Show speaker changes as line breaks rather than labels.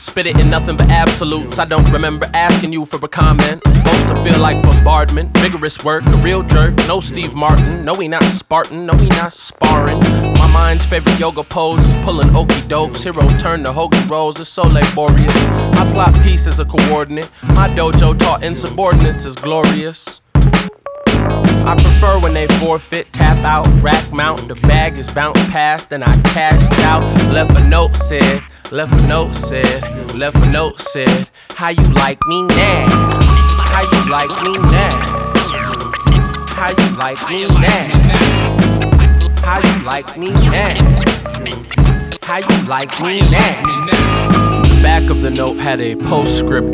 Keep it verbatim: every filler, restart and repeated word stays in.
Spit it in nothing but absolutes. I don't remember asking you for a comment. Supposed to feel like bombardment. Vigorous work, a real jerk. No Steve Martin. No, we not Spartan. No, we not sparring. My mind's favorite yoga pose is pulling okie dokes. Heroes turn to hoagie rolls. It's so laborious. My plot piece is a coordinate. My dojo taught insubordinates is glorious. I prefer when they forfeit, tap out, rack mount. The bag is bounced past, and I cashed out. Left a note said, left a note said, left a note said, how you like me now? How you like me now? How you like me now? How you like me now? How you like me now? The back of the note had a postscript